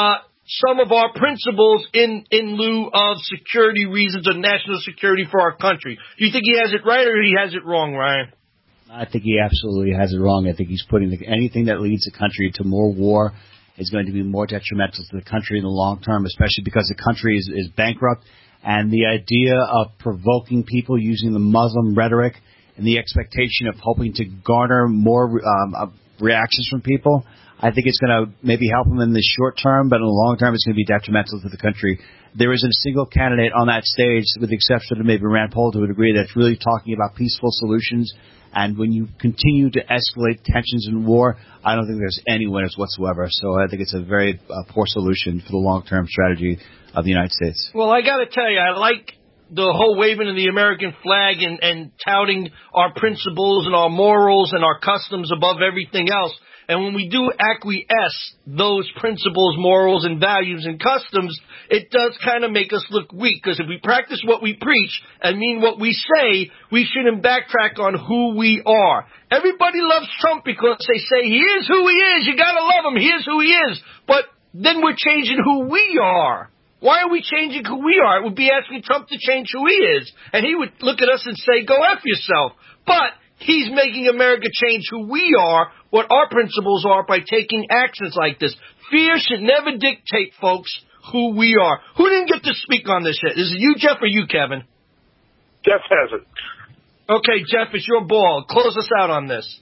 some of our principles in lieu of security reasons or national security for our country? Do you think he has it right or he has it wrong, Ryan? I think he absolutely has it wrong. I think he's putting anything that leads the country to more war is going to be more detrimental to the country in the long term, especially because the country is bankrupt. And the idea of provoking people using the Muslim rhetoric and the expectation of hoping to garner more reactions from people, I think it's going to maybe help him in the short term, but in the long term it's going to be detrimental to the country. There isn't a single candidate on that stage, with the exception of maybe Rand Paul to a degree, that's really talking about peaceful solutions. And when you continue to escalate tensions and war, I don't think there's any winners whatsoever. So I think it's a very poor solution for the long-term strategy of the United States. Well, I got to tell you, I like the whole waving of the American flag and touting our principles and our morals and our customs above everything else. And when we do acquiesce those principles, morals, and values and customs, it does kind of make us look weak. Because if we practice what we preach and mean what we say, we shouldn't backtrack on who we are. Everybody loves Trump because they say he is who he is. You got to love him. He is who he is. But then we're changing who we are. Why are we changing who we are? It would be asking Trump to change who he is. And he would look at us and say, go F yourself. But he's making America change who we are, what our principles are, by taking actions like this. Fear should never dictate, folks, who we are. Who didn't get to speak on this yet? Is it you, Jeff, or you, Kevin? Jeff has it. Okay, Jeff, it's your ball. Close us out on this.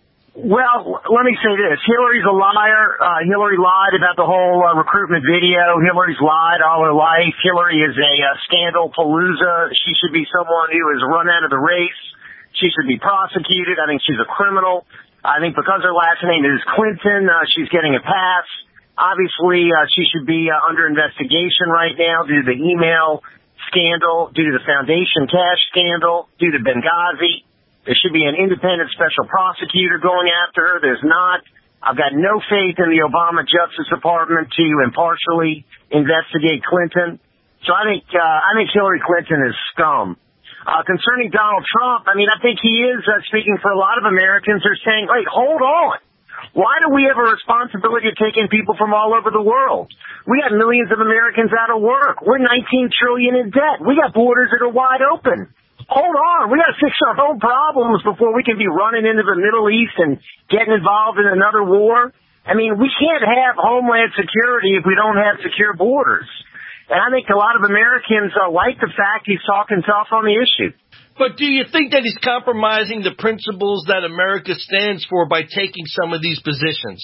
Well, let me say this. Hillary's a liar. Hillary lied about the whole recruitment video. Hillary's lied all her life. Hillary is a scandal palooza. She should be someone who is run out of the race. She should be prosecuted. I think she's a criminal. I think because her last name is Clinton, she's getting a pass. Obviously, she should be under investigation right now due to the email scandal, due to the foundation cash scandal, due to Benghazi. There should be an independent special prosecutor going after her. There's not. I've got no faith in the Obama Justice Department to impartially investigate Clinton. So I think Hillary Clinton is scum. Concerning Donald Trump, I think he is speaking for a lot of Americans. They're saying, wait, hold on. Why do we have a responsibility of taking people from all over the world? We got millions of Americans out of work. We're $19 trillion in debt. We got borders that are wide open. Hold on. We got to fix our own problems before we can be running into the Middle East and getting involved in another war. We can't have homeland security if we don't have secure borders. And I think a lot of Americans like the fact he's talking tough on the issue. But do you think that he's compromising the principles that America stands for by taking some of these positions?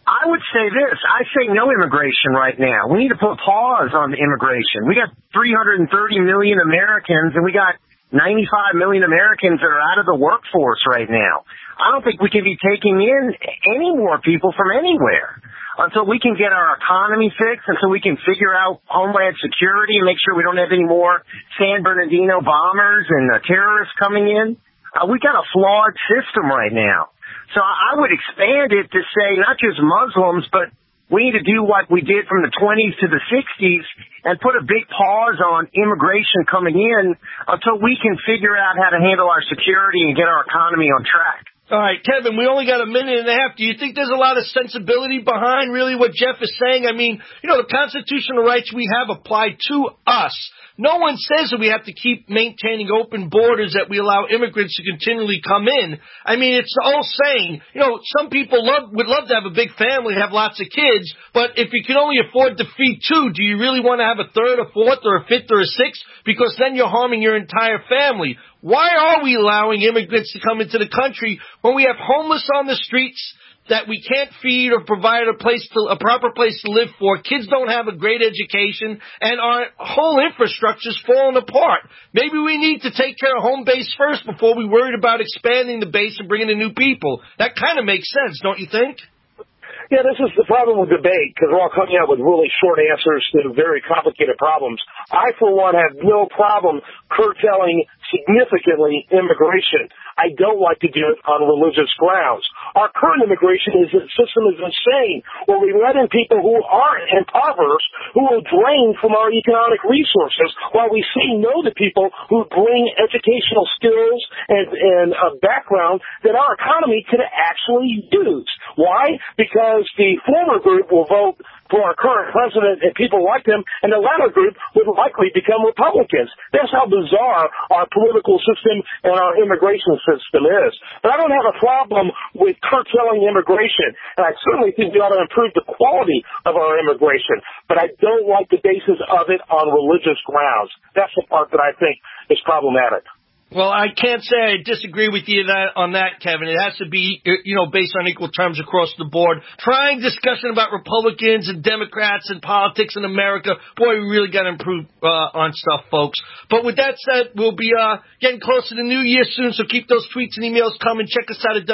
I would say this. I say no immigration right now. We need to put a pause on the immigration. We got 330 million Americans, and we got 95 million Americans that are out of the workforce right now. I don't think we can be taking in any more people from anywhere until we can get our economy fixed, until we can figure out homeland security and make sure we don't have any more San Bernardino bombers and terrorists coming in. We got a flawed system right now. So I would expand it to say not just Muslims, but we need to do what we did from the 20s to the 60s and put a big pause on immigration coming in until we can figure out how to handle our security and get our economy on track. All right, Kevin, we only got a minute and a half. Do you think there's a lot of sensibility behind really what Jeff is saying? I mean, the constitutional rights we have apply to us. No one says that we have to keep maintaining open borders, that we allow immigrants to continually come in. I mean, it's all saying, some people would love to have a big family, have lots of kids, but if you can only afford to feed two, do you really want to have a third, a fourth, or a fifth, or a sixth? Because then you're harming your entire family. Why are we allowing immigrants to come into the country when we have homeless on the streets that we can't feed or provide a proper place to live for? Kids don't have a great education, and our whole infrastructure's falling apart. Maybe we need to take care of home base first before we worried about expanding the base and bringing in new people. That kind of makes sense, don't you think? Yeah, this is the problem with debate, because we're all coming out with really short answers to very complicated problems. I, for one, have no problem curtailing significantly immigration. I don't like to do it on religious grounds. Our current immigration system is insane, where we let in people who are impoverished, who will drain from our economic resources, while we say no to people who bring educational skills and a background that our economy could actually use. Why? Because the former group will vote for our current president and people like him, and the latter group would likely become Republicans. That's how bizarre our political system and our immigration system is. But I don't have a problem with curtailing immigration, and I certainly think we ought to improve the quality of our immigration. But I don't like the basis of it on religious grounds. That's the part that I think is problematic. Well, I can't say I disagree with you on that, Kevin. It has to be, based on equal terms across the board. Trying discussion about Republicans and Democrats and politics in America. Boy, we really got to improve on stuff, folks. But with that said, we'll be getting close to the new year soon, so keep those tweets and emails coming. Check us out at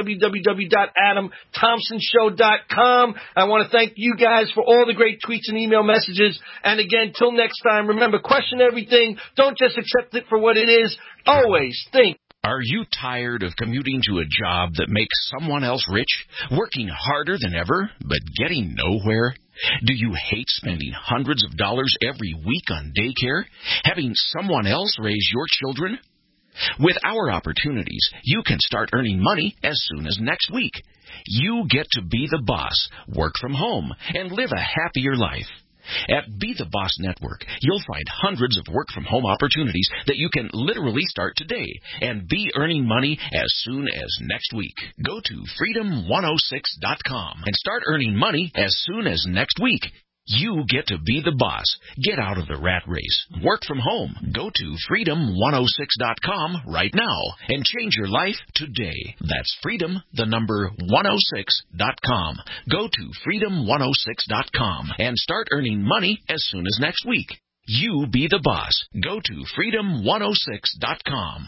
www.adamthompsonshow.com. I want to thank you guys for all the great tweets and email messages. And again, till next time, remember, question everything. Don't just accept it for what it is. Always think. Are you tired of commuting to a job that makes someone else rich? Working harder than ever, but getting nowhere? Do you hate spending hundreds of dollars every week on daycare? Having someone else raise your children? With our opportunities, you can start earning money as soon as next week. You get to be the boss, work from home, and live a happier life. At Be the Boss Network, you'll find hundreds of work-from-home opportunities that you can literally start today and be earning money as soon as next week. Go to freedom106.com and start earning money as soon as next week. You get to be the boss. Get out of the rat race. Work from home. Go to freedom106.com right now and change your life today. That's freedom106.com. Go to freedom106.com and start earning money as soon as next week. You be the boss. Go to freedom106.com.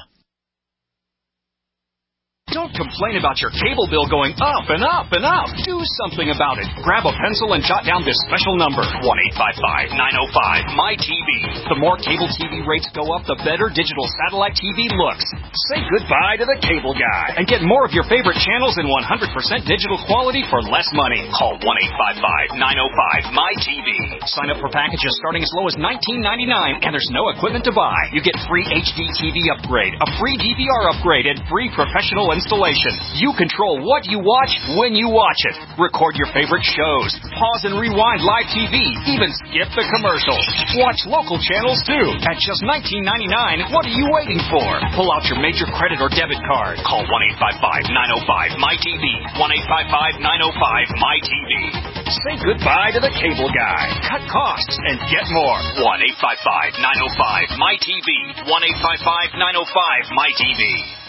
Don't complain about your cable bill going up and up and up. Do something about it. Grab a pencil and jot down this special number, 1-855-905-MY-TV. The more cable TV rates go up, the better digital satellite TV looks. Say goodbye to the cable guy and get more of your favorite channels in 100% digital quality for less money. Call 1-855-905-MY-TV. Sign up for packages starting as low as $19.99, and there's no equipment to buy. You get free HD TV upgrade, a free DVR upgrade, and free professional installation. You control what you watch when you watch it. Record your favorite shows. Pause and rewind live TV. Even skip the commercials. Watch local channels too. At just $19.99, what are you waiting for? Pull out your major credit or debit card. Call 1-855-905-MY-TV. 1-855-905-MY-TV. Say goodbye to the cable guy. Cut costs and get more. 1-855-905-MY-TV. 1-855-905-MY-TV.